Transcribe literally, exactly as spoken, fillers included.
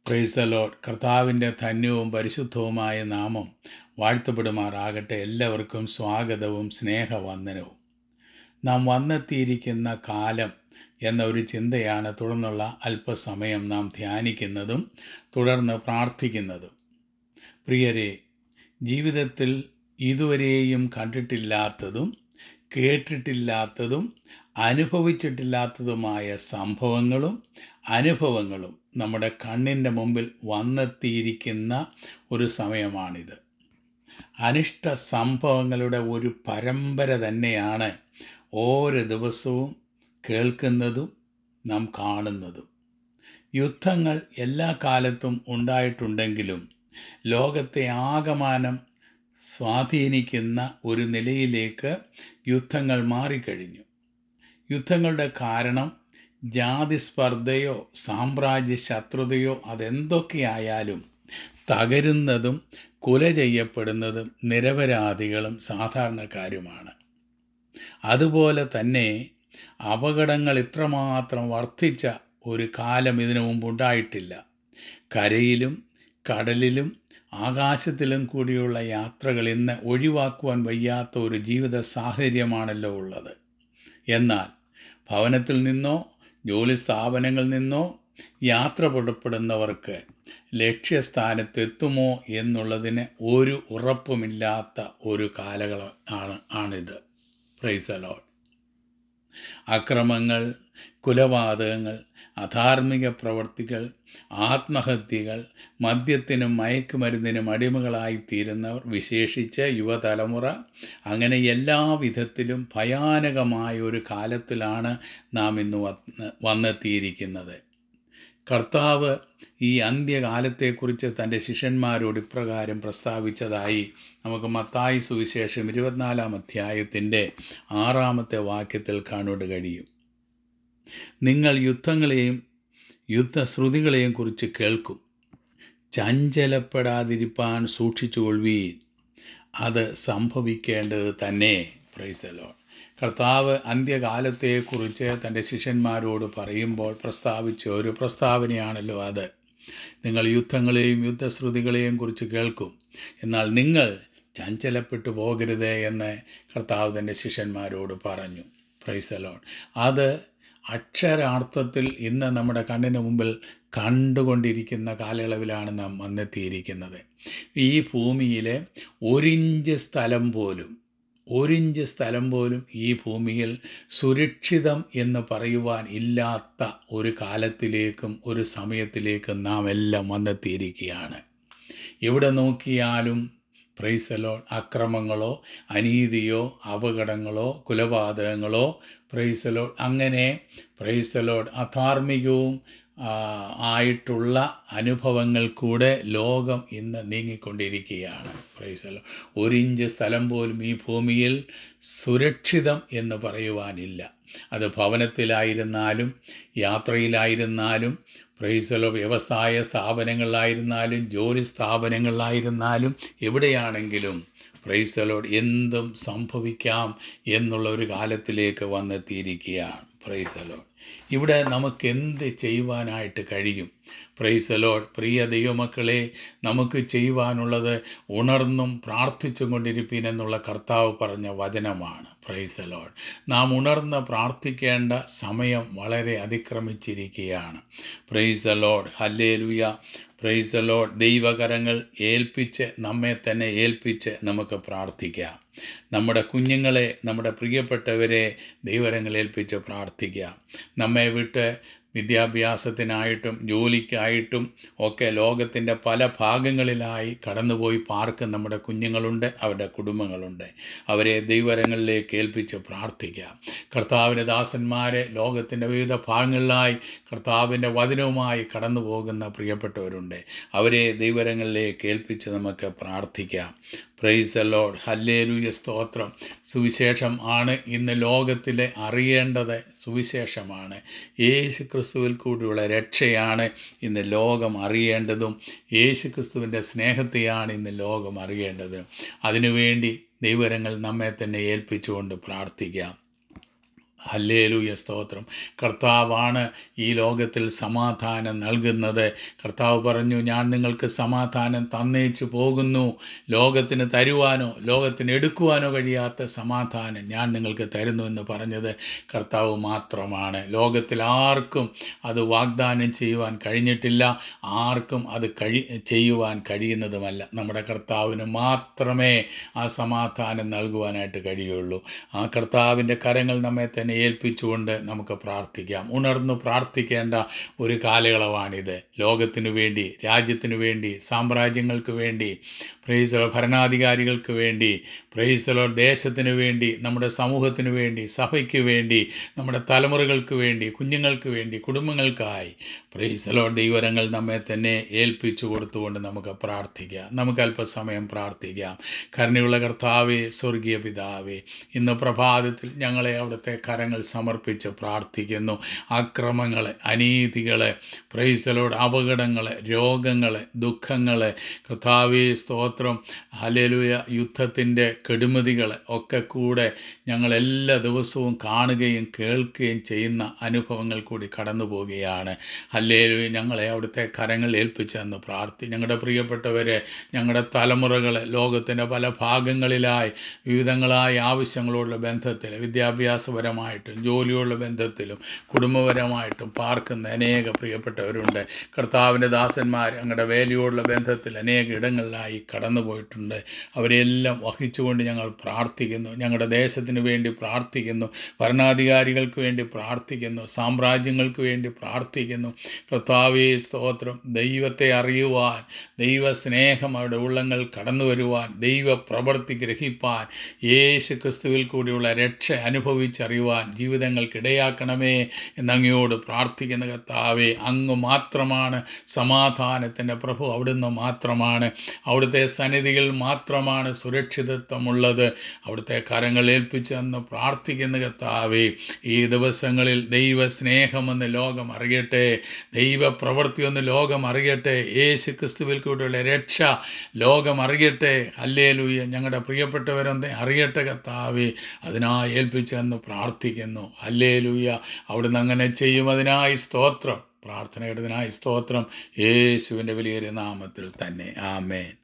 Price the Lord. കർത്താവിൻ്റെ ധന്യവും പരിശുദ്ധവുമായ നാമം വാഴ്ത്തപ്പെടുമാറാകട്ടെ. എല്ലാവർക്കും സ്വാഗതവും സ്നേഹവന്ദനവും. നാം വന്നെത്തിയിരിക്കുന്ന കാലം എന്ന ഒരു ചിന്തയാണ് തുടർന്നുള്ള അല്പസമയം നാം ധ്യാനിക്കുന്നതും തുടർന്ന് പ്രാർത്ഥിക്കുന്നതും. പ്രിയരെ, ജീവിതത്തിൽ ഇതുവരെയും കണ്ടിട്ടില്ലാത്തതും കേട്ടിട്ടില്ലാത്തതും അനുഭവിച്ചിട്ടില്ലാത്തതുമായ സംഭവങ്ങളും അനുഭവങ്ങളും നമ്മുടെ കണ്ണിൻ്റെ മുമ്പിൽ വന്നെത്തിയിരിക്കുന്ന ഒരു സമയമാണിത്. അനിഷ്ട സംഭവങ്ങളുടെ ഒരു പരമ്പര തന്നെയാണ് ഓരോ ദിവസവും കേൾക്കുന്നതും നാം കാണുന്നതും. യുദ്ധങ്ങൾ എല്ലാ കാലത്തും ഉണ്ടായിട്ടുണ്ടെങ്കിലും ലോകത്തെ ആകമാനം സ്വാധീനിക്കുന്ന ഒരു നിലയിലേക്ക് യുദ്ധങ്ങൾ മാറിക്കഴിഞ്ഞു. യുദ്ധങ്ങളുടെ കാരണം ജാതി സ്പർദ്ധയോ സാമ്രാജ്യ ശത്രുതയോ അതെന്തൊക്കെയായാലും തകരുന്നതും കൊല ചെയ്യപ്പെടുന്നതും നിരപരാധികളും സാധാരണക്കാരുമാണ്. അതുപോലെ തന്നെ അപകടങ്ങൾ ഇത്രമാത്രം വർദ്ധിച്ച ഒരു കാലം ഇതിനു മുമ്പുണ്ടായിട്ടില്ല. കരയിലും കടലിലും ആകാശത്തിലും കൂടിയുള്ള യാത്രകൾ ഇന്ന് ഒഴിവാക്കുവാൻ വയ്യാത്ത ഒരു ജീവിത സാഹചര്യമാണല്ലോ ഉള്ളത്. എന്നാൽ ഭവനത്തിൽ നിന്നോ ജോലി സ്ഥാപനങ്ങളിൽ നിന്നോ യാത്ര പുറപ്പെടുന്നവർക്ക് ലക്ഷ്യസ്ഥാനത്തെത്തുമോ എന്നുള്ളതിന് ഒരു ഉറപ്പുമില്ലാത്ത ഒരു കാലഘട്ടം ആണ് ആണിത്. Praise the lord. അക്രമങ്ങൾ, കൊലപാതകങ്ങൾ, അധാർമിക പ്രവൃത്തികൾ, ആത്മഹത്യകൾ, മദ്യത്തിനും മയക്കുമരുന്നിനും അടിമകളായിത്തീരുന്നവർ, വിശേഷിച്ച് യുവതലമുറ, അങ്ങനെ എല്ലാ വിധത്തിലും ഭയാനകമായ ഒരു കാലത്തിലാണ് നാം ഇന്ന് വന്ന് വന്നെത്തിയിരിക്കുന്നത്. കർത്താവ് ഈ അന്ത്യകാലത്തെക്കുറിച്ച് തൻ്റെ ശിഷ്യന്മാരോട് ഇപ്രകാരം പ്രസ്താവിച്ചതായി നമുക്ക് മത്തായി സുവിശേഷം ഇരുപത്തിനാലാം അധ്യായത്തിൻ്റെ ആറാമത്തെ വാക്യത്തിൽ കാണുവാൻ കഴിയും. നിങ്ങൾ യുദ്ധങ്ങളെയും യുദ്ധശ്രുതികളെയും കുറിച്ച് കേൾക്കും. ചഞ്ചലപ്പെടാതിരിപ്പാൻ സൂക്ഷിച്ചുകൊള്ളുവീൻ, അത് സംഭവിക്കേണ്ടത് തന്നെ. Praise the lord. കർത്താവ് അന്ത്യകാലത്തെക്കുറിച്ച് തൻ്റെ ശിഷ്യന്മാരോട് പറയുമ്പോൾ പ്രസ്താവിച്ച ഒരു പ്രസ്താവനയാണല്ലോ അത്. നിങ്ങൾ യുദ്ധങ്ങളെയും യുദ്ധശ്രുതികളെയും കുറിച്ച് കേൾക്കും, എന്നാൽ നിങ്ങൾ ചഞ്ചലപ്പെട്ടു പോകരുത് എന്ന് കർത്താവ് തൻ്റെ ശിഷ്യന്മാരോട് പറഞ്ഞു. Praise the lord. അത് അക്ഷരാർത്ഥത്തിൽ ഇന്ന് നമ്മുടെ കണ്ണിന് മുമ്പിൽ കണ്ടുകൊണ്ടിരിക്കുന്ന കാലയളവിലാണ് നാം വന്നെത്തിയിരിക്കുന്നത്. ഈ ഭൂമിയിലെ ഒരിഞ്ച് സ്ഥലം പോലും ഒരിഞ്ച് സ്ഥലം പോലും ഈ ഭൂമിയിൽ സുരക്ഷിതം എന്ന് പറയുവാൻ ഇല്ലാത്ത ഒരു കാലത്തിലേക്കും ഒരു സമയത്തിലേക്കും നാം എല്ലാം വന്നെത്തിയിരിക്കുകയാണ്. എവിടെ നോക്കിയാലും പ്രൈസ് ദ ലോർഡ് അക്രമങ്ങളോ അനീതിയോ അപകടങ്ങളോ കൊലപാതകങ്ങളോ പ്രൈസ് ദ ലോർഡ് അങ്ങനെ പ്രൈസ് ദ ലോർഡ് അധാർമികവും ആയിട്ടുള്ള അനുഭവങ്ങൾ കൂടെ ലോകം ഇന്ന് നീങ്ങിക്കൊണ്ടിരിക്കുകയാണ്. Price the Lord. ഒരിഞ്ച് സ്ഥലം പോലും ഈ ഭൂമിയിൽ സുരക്ഷിതം എന്ന് പറയുവാനില്ല. അത് ഭവനത്തിലായിരുന്നാലും യാത്രയിലായിരുന്നാലും പ്രൈസ് ദ ലോർഡ് വ്യവസായ സ്ഥാപനങ്ങളിലായിരുന്നാലും ജോലി സ്ഥാപനങ്ങളിലായിരുന്നാലും എവിടെയാണെങ്കിലും പ്രൈസ് ദ ലോർഡ് എന്തും സംഭവിക്കാം എന്നുള്ള ഒരു കാലത്തിലേക്ക് വന്നെത്തിയിരിക്കുകയാണ്. Praise the lord. ഇവിടെ നമുക്ക് എന്ത് ചെയ്യുവാനായിട്ട് കഴിയും? Price the Lord. പ്രിയ ദൈവമക്കളെ, നമുക്ക് ചെയ്യുവാനുള്ളത് ഉണർന്നും പ്രാർത്ഥിച്ചും കൊണ്ടിരിപ്പീൻ എന്നുള്ള കർത്താവ് പറഞ്ഞ വചനമാണ്. Praise the lord. നാം ഉണർന്ന് പ്രാർത്ഥിക്കേണ്ട സമയം വളരെ അതിക്രമിച്ചിരിക്കുകയാണ്. Praise the lord. Hallelujah. Praise the lord. ദൈവകരങ്ങൾ ഏൽപ്പിച്ച് നമ്മെ തന്നെ ഏൽപ്പിച്ച് നമുക്ക് പ്രാർത്ഥിക്കാം. നമ്മുടെ കുഞ്ഞുങ്ങളെ, നമ്മുടെ പ്രിയപ്പെട്ടവരെ ദൈവകരങ്ങൾ ഏൽപ്പിച്ച് പ്രാർത്ഥിക്കാം. നമ്മെ വിട്ട് വിദ്യാഭ്യാസത്തിനായിട്ടും ജോലിക്കായിട്ടും ഒക്കെ ലോകത്തിൻ്റെ പല ഭാഗങ്ങളിലായി കടന്നുപോയി പാർക്കും നമ്മുടെ കുഞ്ഞുങ്ങളുണ്ട്, അവരുടെ കുടുംബങ്ങളുണ്ട്. അവരെ ദൈവകരങ്ങളിലേക്ക് ഏൽപ്പിച്ച് പ്രാർത്ഥിക്കാം. കർത്താവിൻ്റെ ദാസന്മാരെ ലോകത്തിൻ്റെ വിവിധ ഭാഗങ്ങളിലായി കർത്താവിൻ്റെ വചനവുമായി കടന്നു പോകുന്ന പ്രിയപ്പെട്ടവരുണ്ട്. അവരെ ദൈവകരങ്ങളിലേക്ക് ഏൽപ്പിച്ച് നമുക്ക് പ്രാർത്ഥിക്കാം. Praise the lord. ഹല്ലേലൂയ. സ്തോത്രം. സുവിശേഷം ആണ് ഇന്ന് ലോകത്തിലെ അറിയേണ്ടത്. സുവിശേഷമാണ്. യേശു ക്രിസ്തുവിൽ കൂടിയുള്ള രക്ഷയാണ് ഇന്ന് ലോകം അറിയേണ്ടതും. യേശു ക്രിസ്തുവിൻ്റെ സ്നേഹത്തെയാണ് ഇന്ന് ലോകം അറിയേണ്ടതും. അതിനുവേണ്ടി ദൈവകരങ്ങൾ നമ്മെ തന്നെ ഏൽപ്പിച്ചുകൊണ്ട് പ്രാർത്ഥിക്കാം. ഹല്ലേലൂയ, സ്തോത്രം. കർത്താവാണ് ഈ ലോകത്തിൽ സമാധാനം നൽകുന്നത്. കർത്താവ് പറഞ്ഞു, ഞാൻ നിങ്ങൾക്ക് സമാധാനം തന്നേച്ചു പോകുന്നു. ലോകത്തിന് തരുവാനോ ലോകത്തിന് എടുക്കുവാനോ കഴിയാത്ത സമാധാനം ഞാൻ നിങ്ങൾക്ക് തരുന്നു എന്ന് പറഞ്ഞത് കർത്താവ് മാത്രമാണ്. ലോകത്തിൽ ആർക്കും അത് വാഗ്ദാനം ചെയ്യുവാൻ കഴിഞ്ഞിട്ടില്ല, ആർക്കും അത് കഴി ചെയ്യുവാൻ കഴിയുന്നതുമല്ല. നമ്മുടെ കർത്താവിന് മാത്രമേ ആ സമാധാനം നൽകുവാനായിട്ട് കഴിയുള്ളൂ. ആ കർത്താവിൻ്റെ കരങ്ങൾ നമ്മെ തന്നെ ഏൽപ്പിച്ചുകൊണ്ട് നമുക്ക് പ്രാർത്ഥിക്കാം. ഉണർന്നു പ്രാർത്ഥിക്കേണ്ട ഒരു കാലയളവാണിത്. ലോകത്തിനു വേണ്ടി, രാജ്യത്തിനു വേണ്ടി, സാമ്രാജ്യങ്ങൾക്ക് വേണ്ടി, പ്രൈസ് ദി ലോർഡ്, ഭരണാധികാരികൾക്ക് വേണ്ടി, പ്രൈസ് ദി ലോർഡ്, ദേശത്തിന് വേണ്ടി, നമ്മുടെ സമൂഹത്തിന് വേണ്ടി, സഭയ്ക്ക് വേണ്ടി, നമ്മുടെ തലമുറകൾക്ക് വേണ്ടി, കുഞ്ഞുങ്ങൾക്ക് വേണ്ടി, കുടുംബങ്ങൾക്കായി പ്രൈസ് ദി ലോർഡ് ദൈവരങ്ങൾ നമ്മെ തന്നെ ഏൽപ്പിച്ചു കൊടുത്തുകൊണ്ട് നമുക്ക് പ്രാർത്ഥിക്കാം. നമുക്ക് അല്പസമയം പ്രാർത്ഥിക്കാം. കരുണയുള്ള കർത്താവേ, സ്വർഗീയ പിതാവേ, ഇന്ന് പ്രഭാതത്തിൽ ഞങ്ങളെ അവിടുത്തെ കരങ്ങൾ സമർപ്പിച്ച് പ്രാർത്ഥിക്കുന്നു. അക്രമങ്ങളെ, അനീതികളെ, പ്രൈസ് ദി ലോർഡ്, അപകടങ്ങളെ, രോഗങ്ങളെ, ദുഃഖങ്ങളെ, കർത്താവേ സ്തോത്രം, ഹല്ലേലൂയ, യുദ്ധത്തിൻ്റെ കെടുമതികളെ ഒക്കെ കൂടെ ഞങ്ങൾ എല്ലാ ദിവസവും കാണുകയും കേൾക്കുകയും ചെയ്യുന്ന അനുഭവങ്ങൾ കൂടി കടന്നു പോവുകയാണ്. ഹല്ലേലൂയ, ഞങ്ങളെ അവിടുത്തെ കരങ്ങൾ ഏൽപ്പിച്ചെന്ന് പ്രാർത്ഥി. ഞങ്ങളുടെ പ്രിയപ്പെട്ടവരെ, ഞങ്ങളുടെ തലമുറകളെ ലോകത്തിൻ്റെ പല ഭാഗങ്ങളിലായി വിവിധങ്ങളായ ആവശ്യങ്ങളോടുള്ള ബന്ധത്തിൽ, വിദ്യാഭ്യാസപരമായിട്ടും ജോലിയുള്ള ബന്ധത്തിലും കുടുംബപരമായിട്ടും പാർക്കുന്ന അനേക പ്രിയപ്പെട്ടവരുണ്ട്. കർത്താവിൻ്റെ ദാസന്മാർ ഞങ്ങളുടെ വേലയോടുള്ള ബന്ധത്തിൽ അനേക ഇടങ്ങളിലായി കടന്നു പോയിട്ടുണ്ട്. അവരെല്ലാം വഹിച്ചുകൊണ്ട് ഞങ്ങൾ പ്രാർത്ഥിക്കുന്നു. ഞങ്ങളുടെ ദേശത്തിന് വേണ്ടി പ്രാർത്ഥിക്കുന്നു, ഭരണാധികാരികൾക്ക് വേണ്ടി പ്രാർത്ഥിക്കുന്നു, സാമ്രാജ്യങ്ങൾക്ക് വേണ്ടി പ്രാർത്ഥിക്കുന്നു. കർത്താവേ സ്തോത്രം, ദൈവത്തെ അറിയുവാൻ, ദൈവസ്നേഹം അവരുടെ ഉള്ളങ്ങൾ കടന്നു വരുവാൻ, ദൈവ പ്രവൃത്തി ഗ്രഹിപ്പാൻ, യേശു ക്രിസ്തുവിൽ കൂടിയുള്ള രക്ഷ അനുഭവിച്ചറിയുവാൻ ജീവിതങ്ങൾക്കിടയാക്കണമേ എന്നങ്ങയോട് പ്രാർത്ഥിക്കുന്ന കർത്താവേ, അങ്ങ് മാത്രമാണ് സമാധാനത്തിൻ്റെ പ്രഭു. അവിടുന്ന് മാത്രമാണ്, അവിടുത്തെ സന്നിധിയിൽ മാത്രമാണ് സുരക്ഷിതത്വമുള്ളത്. അവിടുത്തെ കരങ്ങൾ ഏൽപ്പിച്ചെന്ന് പ്രാർത്ഥിക്കുന്ന കർത്താവേ, ഈ ദിവസങ്ങളിൽ ദൈവസ്നേഹമെന്ന് ലോകം അറിയട്ടെ, ദൈവപ്രവൃത്തിയൊന്ന് ലോകം അറിയട്ടെ, യേശു ക്രിസ്തുവിൽ കൂടിയുള്ള രക്ഷ ലോകം അറിയട്ടെ. ഹല്ലേലൂയ, ഞങ്ങളുടെ പ്രിയപ്പെട്ടവരൊന്ന് അറിയട്ടെ കർത്താവേ, അതിനായി ഏൽപ്പിച്ചെന്ന് പ്രാർത്ഥിക്കുന്നു. ഹല്ലേലൂയ, അവിടുന്ന് അങ്ങനെ ചെയ്യും. അതിനായി സ്തോത്രം. പ്രാർത്ഥന കേട്ടതിനായി സ്തോത്രം. യേശുവിൻ്റെ വലിയൊരു നാമത്തിൽ തന്നെ. ആമേൻ.